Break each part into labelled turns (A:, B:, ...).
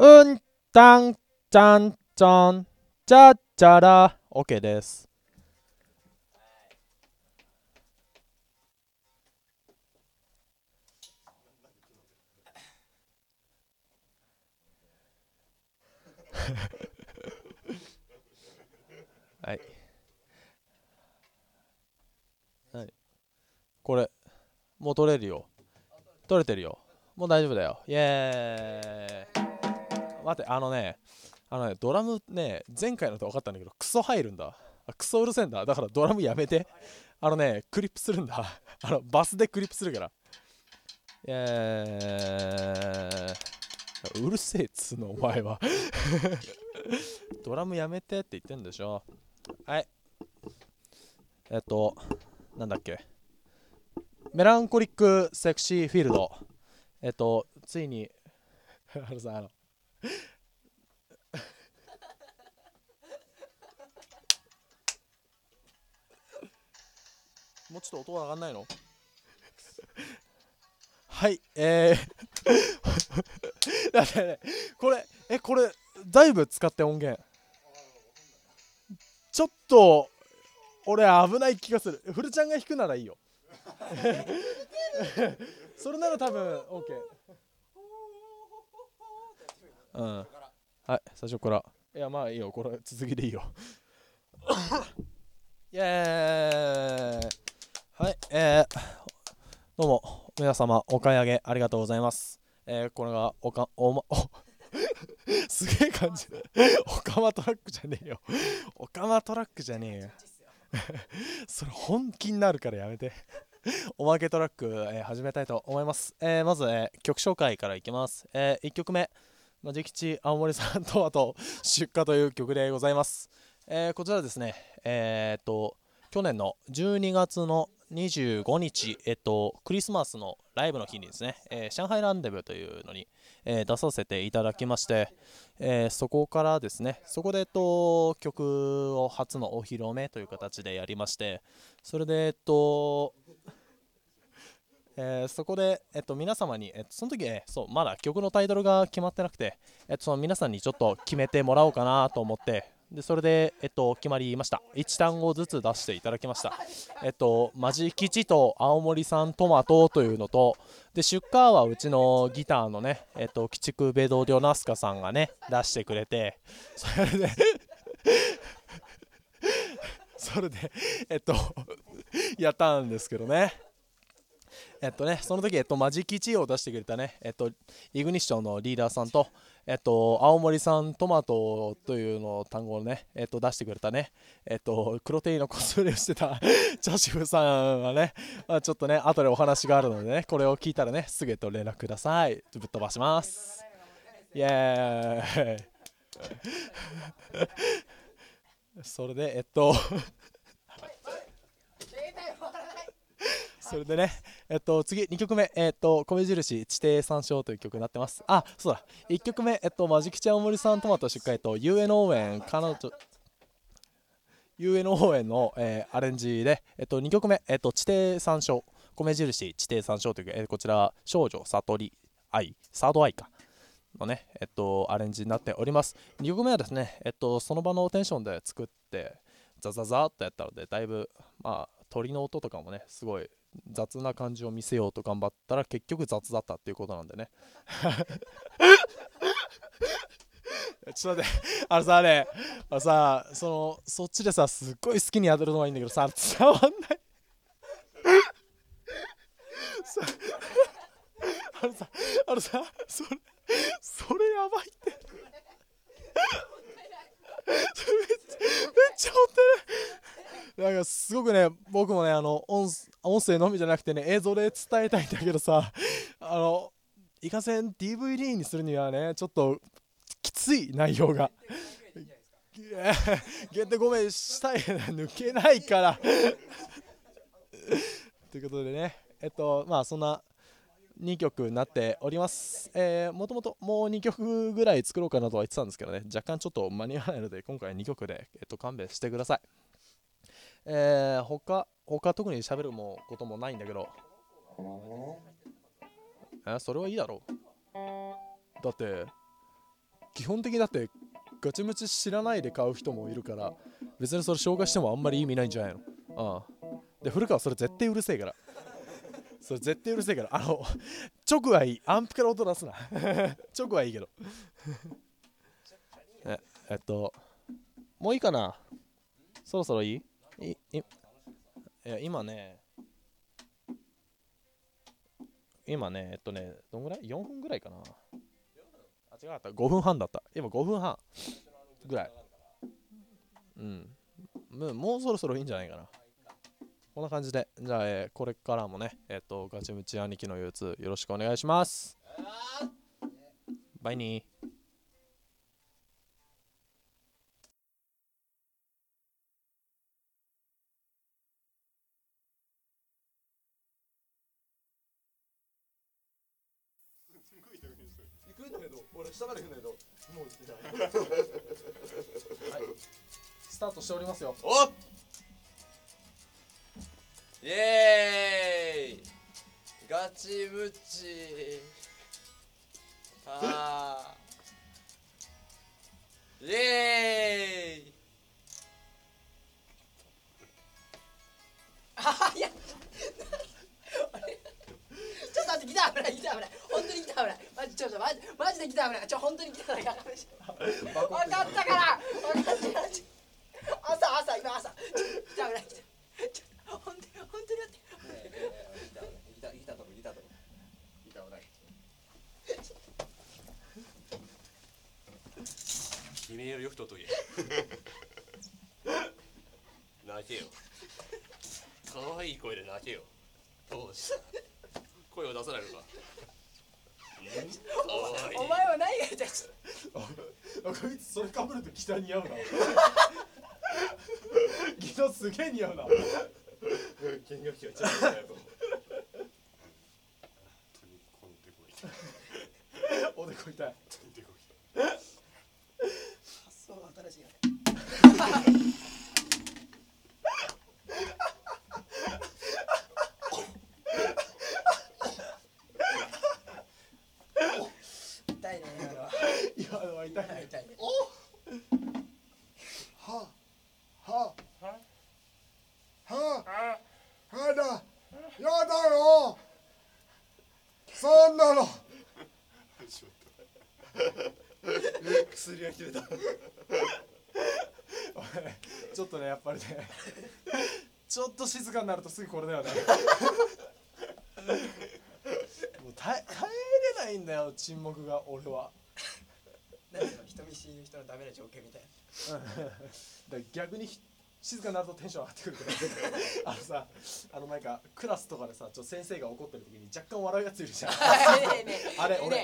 A: うんたんちゃんちゃんちゃっちゃら OK です。はい。はい、これもう取れるよ。取れてるよ。もう大丈夫だよ。イエーイ。待って、ドラムね、前回ので分かったんだけどクソ入るんだ。クソうるせえんだ。だからドラムやめて。クリップするんだ。バスでクリップするから。イエーイ。うるせえっつうのお前は。ドラムやめてって言ってんでしょ。はい。えっとなんだっけ、メランコリックセクシーフィールド。ついに、あのさ、もうちょっと音が上がんないの？はい、だってね、これ、だいぶ使って音源。ちょっと、俺危ない気がする。フルちゃんが弾くならいいよ。それなら多分、OK。うん。はい、最初から。いや、まあいいよ、これ続きでいいよ。イエーイ。はい、どうも、皆様、お買い上げありがとうございます。これが、すげえ感じ。オカマトラックじゃねえよ。オカマトラックじゃねえよ。それ本気になるからやめて。おまけトラック、始めたいと思います。まず、曲紹介からいきます。1曲目、マジ吉青森さんとあと出荷という曲でございます。こちらですね、去年の12月の25日、クリスマスのライブの日にですね、上海ランデブーというのに、出させていただきまして、そこからですね、そこで、曲を初のお披露目という形でやりまして、それで、そこで、皆様に、その時、そうまだ曲のタイトルが決まってなくて、その皆さんにちょっと決めてもらおうかなと思って、でそれで、決まりました。1単語ずつ出していただきました。マジ吉と青森産トマトというのと、で出荷はうちのギターのね、鬼畜ベド・リョナスカさんがね出してくれて、それでそれでやったんですけどね。その時、マジ吉を出してくれたね、イグニッションのリーダーさんと、青森産トマトというの単語をね、出してくれたね、黒テイのコスプレをしてたジャシフさんはね、ちょっとね、後でお話があるのでね、これを聞いたらね、すぐ連絡ください。ぶっ飛ばします。イエーイ。それで、それでね、次2曲目、米印地底山椒という曲になってます。あ、そうだ、1曲目、マジ吉青森さんトマト出荷、UNO 園、UNO 園の、アレンジで、2曲目、地底山椒、米印地底山椒という、こちら、少女悟り愛、サードアイか。のね、アレンジになっております。2曲目はですね、その場のテンションで作って、ザザザーっとやったので、だいぶ、まあ、鳥の音とかもね、すごい雑な感じを見せようと頑張ったら、結局雑だったっていうことなんでね。ちょっと待って、そっちでさ、すっごい好きにやるのはいいんだけどさ、伝わんない。さあのさ、あのさ、それやばいって。めっちゃ本当になんかすごくね、僕もね、音声のみじゃなくてね、映像で伝えたいんだけどさ、あのいかせん DVD にするにはね、ちょっときつい内容が。限定5名したい抜けないからということでね、まあそんな2曲になっております。もともともう2曲ぐらい作ろうかなとは言ってたんですけどね、若干ちょっと間に合わないので、今回2曲で、勘弁してください。他特に喋ることもないんだけど、それはいいだろう。だって、 基本的にだってガチムチ知らないで買う人もいるから、別にそれ紹介してもあんまり意味ないんじゃないの。で古川それ絶対うるせえから、それ絶対うるせえから、直はいい、アンプから音出すな直はいいけどもういいかな、そろそろいい？いや今ねどんぐらい？ 4 分ぐらいかな。違った、5分半だった。今5分半ぐらい。もうそろそろいいんじゃないかな。こんな感じで、じゃあ、これからもね、ガチムチ兄貴の憂鬱よろしくお願いします。バイニー。行くんだけど、俺下から行くんだけど、もう行ってないはい、スタートしておりますよ。
B: おっ、イエーイ、ガチムチイエーイ。
C: いやちょっと待って、ギター危ない、ギター危ない、本当にギター危ない、マジマジでギター危ない、本当にギター危ない。分かったから、分かったから、朝今朝、ギター危ない、本当に待って。
B: ギター危ない。君よりよくとっとけ。泣けよ。可愛い声で泣けよ。どうした？声を出さないのか。
C: お前は何が言いたい？
A: こいつそれかぶるとギター似合うなギターすげえ似合うな
B: 弦楽器はちゃんとやると。
A: おでこ痛い。
C: 発想が新しいよね。痛いね、
A: 今のは痛い。
C: 痛いね。
D: やだよ、そんなの。
B: 薬が切れた
A: ちょっとね、やっぱりねちょっと静かになるとすぐこれだよねもう耐えれないんだよ、沈黙が。俺は
C: 何その人見知りの人のダメな条件みたいな。
A: だから逆に静かになるとテンション上がってくるからなんかクラスとかでさ、先生が怒ってる時に若干笑うやついるじゃんあれ俺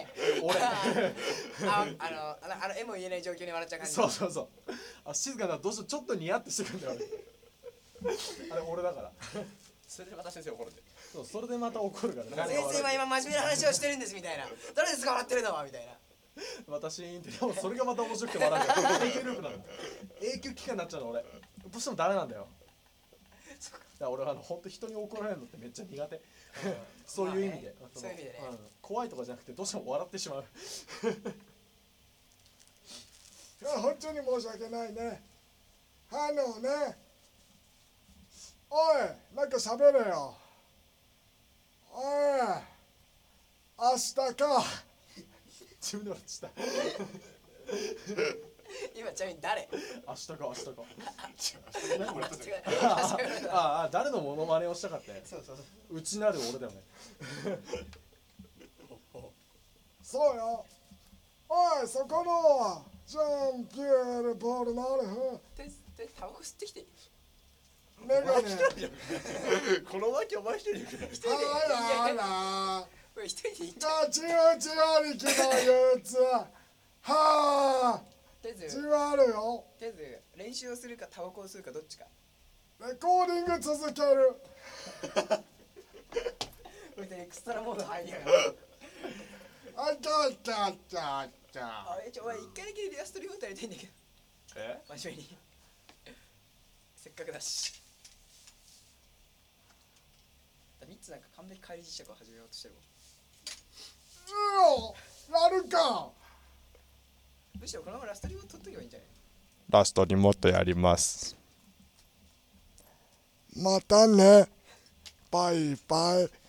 C: 絵も言えない状況に笑っちゃう感じ。
A: そう静かになるとどうしてもちょっとニヤってしてくるんだよあれ俺だから
B: それでまた先生怒るんで。
A: そう、それでまた怒るからね。
C: 先生は今真面目な話をしてるんですみたいな。誰ですか笑ってるのはみたいな。
A: 私ってでもそれがまた面白くて笑う永久ループなの。永久期間になっちゃうの俺。どうしてもダメなんだよ。だから俺は本当人に怒られるのってめっちゃ苦手。そういう意味で。
C: そういう意味でね。
A: 怖いとかじゃなくてどうしても笑ってしまう。
D: いや、本当に申し訳ないね。おい、なんか喋れよ。おい、明日か。
A: 自分で笑ってた。
C: 今ちなみに誰？
A: 明日か。誰のモノマネをしたかって。
C: そう。
A: うちなる俺だよね。
D: そうよ。おい、そこのジャンピエール・ポール・ナルフ。
C: タバコ吸ってきて。
D: メガネ。
B: この脇お前一人で行くな。
C: これ一人で行っちゃう。
D: ガチ打ち兄貴の憂鬱。はあ。
C: とりあえず
D: じわるよ。
C: 練習をするかタバコを吸うかどっちか。
D: レコーディング続ける。
C: みたいにエクストラモード入りやがる。
D: あちゃちゃちゃちゃ。
C: お前一回だけレアストリームートやりたいんだけど。真面目に。せっかくだし。ミッツなんか完璧帰り磁石を始めようとしてるもん。
D: やるか。
C: むむしろこのままラストリを取っとけばいいんじゃない？
A: ラストにもっとやります。
D: またね。バイバイ。